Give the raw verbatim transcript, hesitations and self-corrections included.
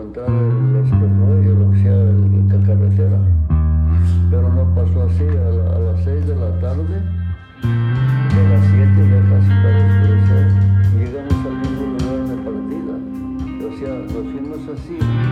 entrar el expressway o lo que sea, el- la carretera. Pero no pasó así, a, la- a las seis de la tarde, de las siete ya casi para oscurecer, llegamos al mismo lugar de partida. O sea, nos fuimos así.